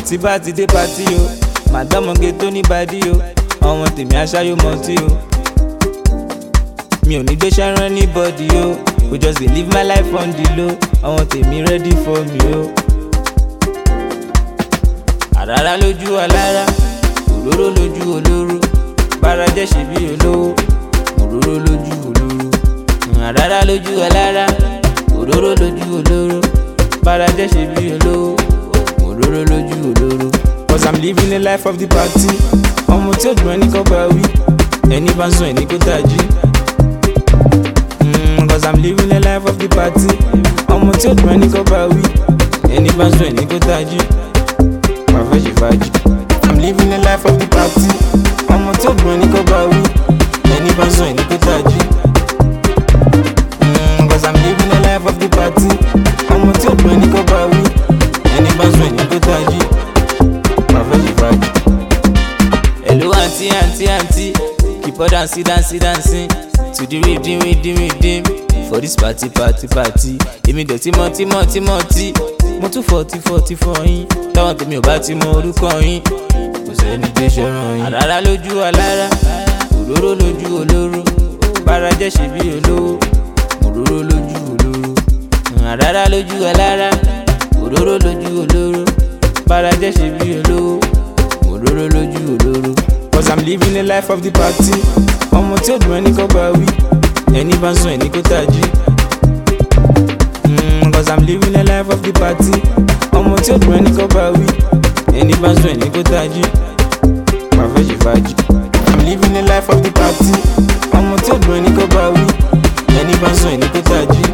tí bá ti dé pátí o, màdámọ̀gé tó ní bàdí o, ọmọ tèmi aṣáyó mọtí o. Mi ò ní gbé ṣẹ́rán anybody o, we just dey live my life on the low, ọmọ tèmi ready for me o. Àràrá lójú alára, òróró lójú olóró, bára jẹ́ ṣe bí olówó, òróró lójú olóró. Àràrá lójú alára, òróró lójú olóró, bára jẹ́ ṣe bí olówó, òróró lójú olóró. Cause I'm living the life of the party, ọmọ tí ó dùn ẹni kọ́ bá wí, ẹni bá ń sùn ẹni kó tají. Cause I'm living the life of the party, ọmọ tí ó dùn ẹni kọ́ bá wí, ẹni bá ń sùn ẹni kó tají. I'm living the life of the party, ọmọ tí ó dùn ẹni kọ́ bá wí, ẹni bá ń sùn ẹni kó tají. Cause I'm living the life of the party, ọmọ tí ó dùn ẹni kọ́ bá wí, ẹni bá ń sùn ẹni kó tají. Hello auntie, auntie, auntie, keep on dancing, dancing, dancing to the rhythm, rhythm, rhythm. For this party, party, party. Èmi dọ̀tí mọ́tí, mọ́tí, mọ́tí. Mo tún 40, 40 for yín. Táwọn tèmi ò bá ti mọ orúkọ yín, kò sẹ́ni tó ṣẹ̀ràn yín. Àràrá lójú alára, òróró lójú olóró, bára jẹ́ ṣe bí olówó, òróró lójú olóró. Àràrá lójú alára, òróró lójú olóró, bára jẹ́ ṣe bí olówó, òróró lójú olóró. Cause I'm living the life of the party, ọmọ tí ó dùn ẹni kọ́ bá wí, ẹni bá ń sùn ẹni kó tají. Cause I'm living the life of the party, ọmọ tí ó dùn ẹni kọ́ bá wí, ẹni bá ń sùn ẹni kó tají. I'm living the life of the party, ọmọ tí ó dùn ẹni kọ́ bá wí, ẹni bá ń sùn ẹni kó tají.